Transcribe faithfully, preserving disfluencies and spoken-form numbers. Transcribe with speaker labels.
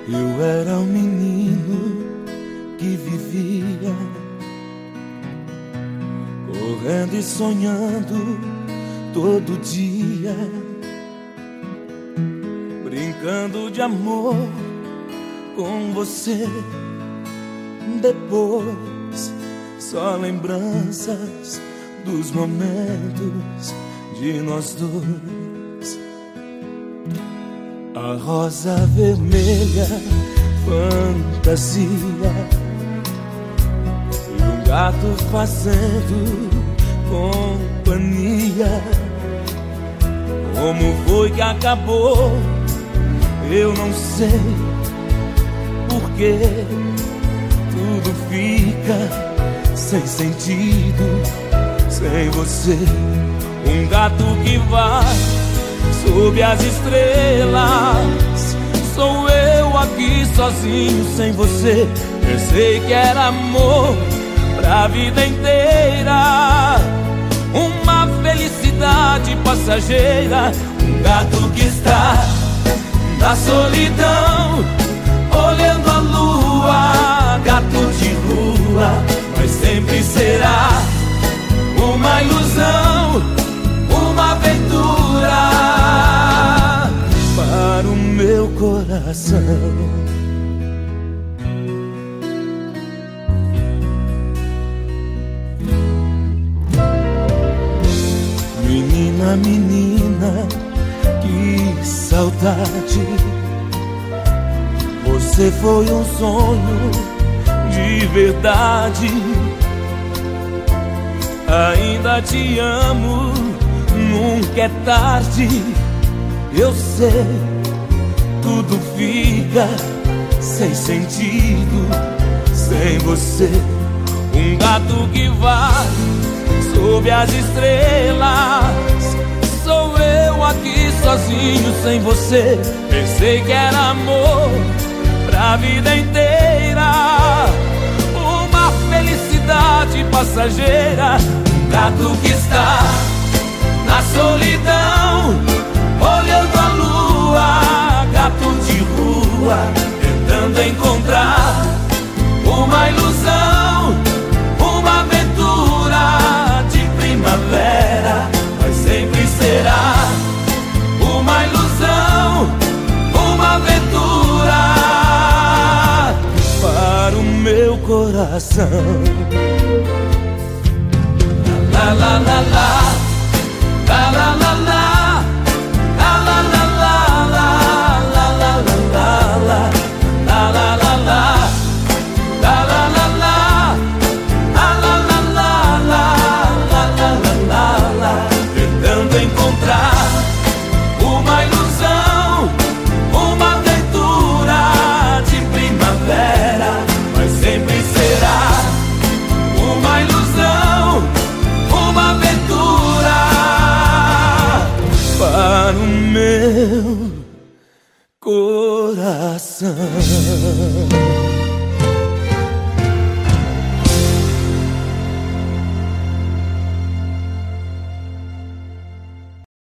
Speaker 1: Eu era um menino que vivia correndo e sonhando todo dia, brincando de amor com você. Depois, só lembranças dos momentos de nós dois. A rosa vermelha, fantasia, e um gato fazendo companhia. Como foi que acabou? Eu não sei porque tudo fica sem sentido sem você. Um gato que vai sob as estrelas, sou eu aqui sozinho sem você. Pensei que era amor pra vida inteira, uma felicidade passageira. Um gato que está na solidão, olhando a lua, gato de rua, mas sempre será uma ilusão, uma aventura para o meu coração. Menina, menina, que saudade. Você foi um sonho de verdade. Ainda te amo, nunca é tarde. Eu sei, tudo fica sem sentido sem você. Um gato que vai sob as estrelas, sou eu aqui sozinho sem você. Pensei que era amor pra vida inteira, uma felicidade passageira. Um gato que está na solidão, olhando a lua, gato de rua, tentando encontrar uma ilusão, uma aventura de primavera, mas sempre será uma ilusão, uma aventura para o meu coração. La la la la, la la la la, la la la la, la la la la, la la la la, la la la la, la la la la, la la, tentando encontrar uma ilusão, uma aventura de primavera, mas sempre será uma ilusão, uma aventura para o meu coração.